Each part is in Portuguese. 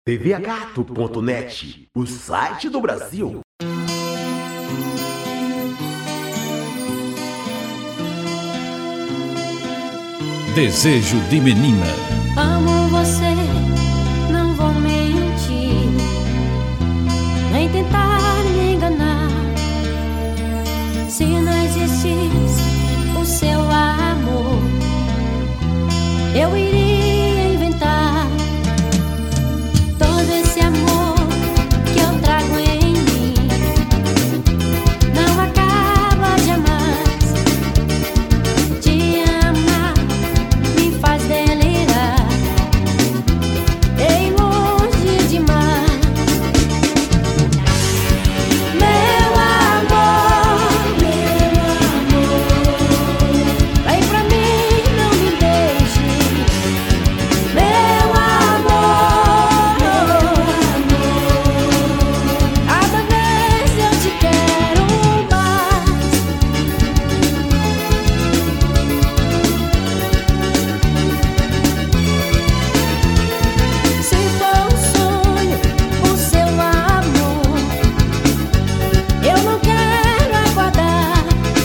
tvagato.net, o site do Brasil. Desejo de menina. Amo você, não vou mentir, nem tentar me enganar. Se não existisse o seu amor, eu iria inventar todo esse amor que eu trago em mim. Não acaba jamais. Te amar me faz delirar, ei, longe demais. Meu amor, vem pra mim, não me deixe. Meu amor, cada vez eu te quero mais. Se for um sonho o seu amor, eu não quero aguardar.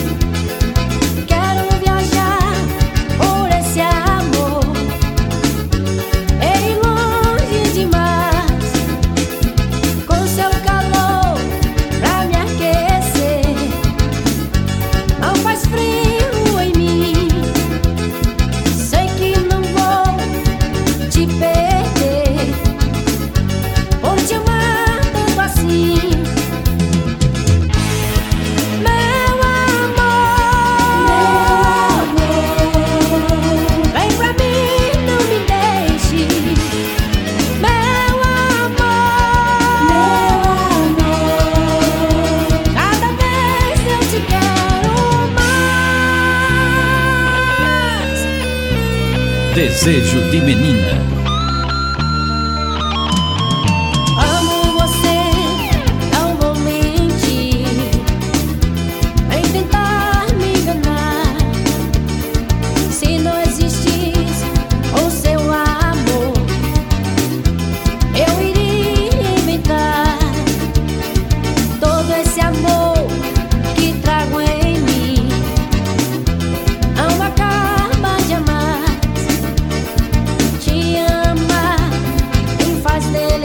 Quero viajar por esse amor, ei, longe demais. Com seu calor pra me aquecer, não faz frio em mim. Sei que não vou te perder por te amar tanto assim. Meu amor, vem pra mim, não me deixe. Meu amor, cada vez eu te quero mais. Desejo de menina. Amo você, não vou mentir, nem tentar me enganar. Se não existisse o seu amor, eu iria inventar todo esse amor que trago em mim. Não acaba jamais. Te amar me faz dele